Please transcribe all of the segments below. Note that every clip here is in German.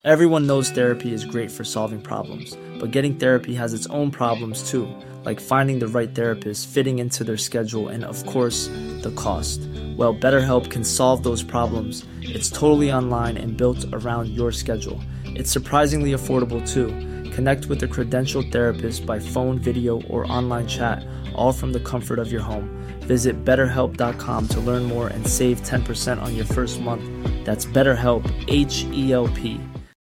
Everyone knows therapy is great for solving problems, but getting therapy has its own problems too, like finding the right therapist, fitting into their schedule, and of course, the cost. Well, BetterHelp can solve those problems. It's totally online and built around your schedule. It's surprisingly affordable too. Connect with a credentialed therapist by phone, video, or online chat, all from the comfort of your home. Visit BetterHelp.com to learn more and save 10% on your first month. That's BetterHelp, H-E-L-P.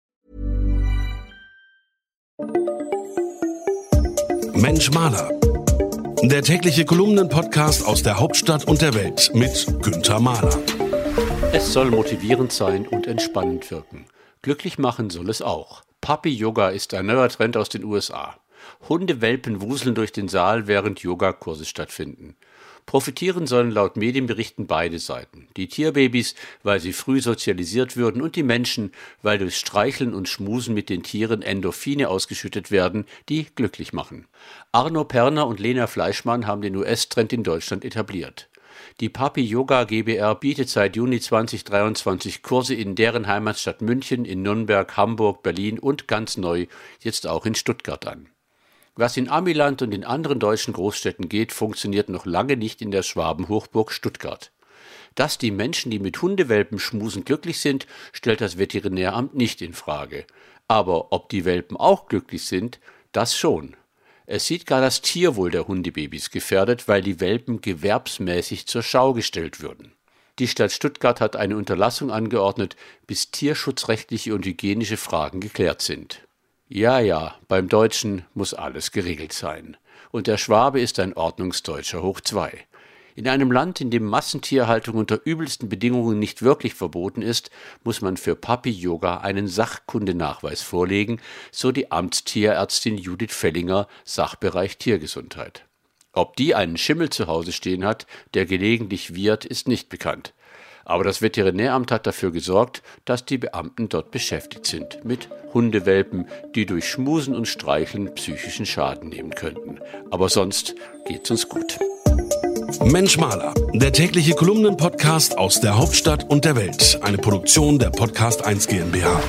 Mensch Maler. Der tägliche Kolumnen-Podcast aus der Hauptstadt und der Welt mit Günther Mahler. Es soll motivierend sein und entspannend wirken. Glücklich machen soll es auch. Puppy-Yoga ist ein neuer Trend aus den USA. Hundewelpen wuseln durch den Saal, während Yogakurse stattfinden. Profitieren sollen laut Medienberichten beide Seiten. Die Tierbabys, weil sie früh sozialisiert würden, und die Menschen, weil durch Streicheln und Schmusen mit den Tieren Endorphine ausgeschüttet werden, die glücklich machen. Arno Perner und Lena Fleischmann haben den US-Trend in Deutschland etabliert. Die Puppy-Yoga GbR bietet seit Juni 2023 Kurse in deren Heimatstadt München, in Nürnberg, Hamburg, Berlin und ganz neu jetzt auch in Stuttgart an. Was in Amiland und in anderen deutschen Großstädten geht, funktioniert noch lange nicht in der Schwabenhochburg Stuttgart. Dass die Menschen, die mit Hundewelpen schmusen, glücklich sind, stellt das Veterinäramt nicht in Frage. Aber ob die Welpen auch glücklich sind, das schon. Es sieht gar das Tierwohl der Hundebabys gefährdet, weil die Welpen gewerbsmäßig zur Schau gestellt würden. Die Stadt Stuttgart hat eine Unterlassung angeordnet, bis tierschutzrechtliche und hygienische Fragen geklärt sind. Ja, beim Deutschen muss alles geregelt sein. Und der Schwabe ist ein Ordnungsdeutscher hoch 2. In einem Land, in dem Massentierhaltung unter übelsten Bedingungen nicht wirklich verboten ist, muss man für Puppy-Yoga einen Sachkundenachweis vorlegen, so die Amtstierärztin Judith Fellinger, Sachbereich Tiergesundheit. Ob die einen Schimmel zu Hause stehen hat, der gelegentlich wiehert, ist nicht bekannt. Aber das Veterinäramt hat dafür gesorgt, dass die Beamten dort beschäftigt sind mit Hundewelpen, die durch Schmusen und Streicheln psychischen Schaden nehmen könnten. Aber sonst geht's uns gut. Mensch Maler, der tägliche Kolumnen-Podcast aus der Hauptstadt und der Welt. Eine Produktion der Podcast 1 GmbH.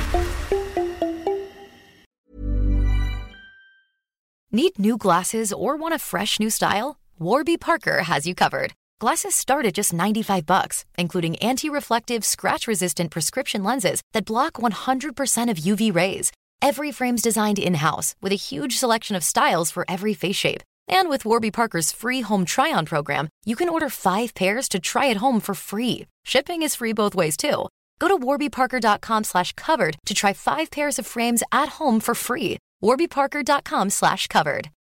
Need new glasses or want a fresh new style? Warby Parker has you covered. Glasses start at just $95, including anti-reflective, scratch-resistant prescription lenses that block 100% of UV rays. Every frame's designed in-house with a huge selection of styles for every face shape. And with Warby Parker's free home try-on program, you can order 5 pairs to try at home for free. Shipping is free both ways, too. Go to warbyparker.com/covered to try 5 pairs of frames at home for free. warbyparker.com/covered.